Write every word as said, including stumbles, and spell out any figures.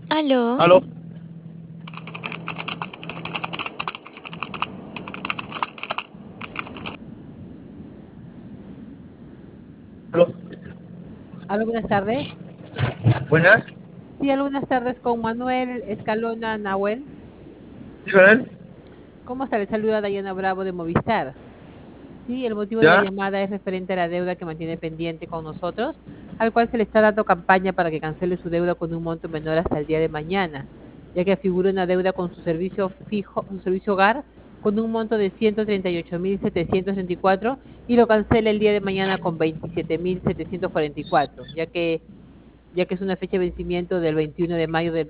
Aló, Aló, aló, Hola, buenas tardes. buenas, Sí, algunas tardes con Manuel Escalona Nahuel. ¿sí con él? ¿Cómo está? Le saluda Dayana Bravo de Movistar. Sí, el motivo de la ¿Ya? llamada es referente a la deuda que mantiene pendiente con nosotros, al cual se le está dando campaña para que cancele su deuda con un monto menor hasta el día de mañana, ya que figura una deuda con su servicio fijo, su servicio hogar, con un monto de ciento treinta y ocho mil setecientos treinta y cuatro y cuatro y lo cancela el día de mañana con veintisiete mil setecientos cuarenta y cuatro, ya que, ya que es una fecha de vencimiento del veintiuno de mayo del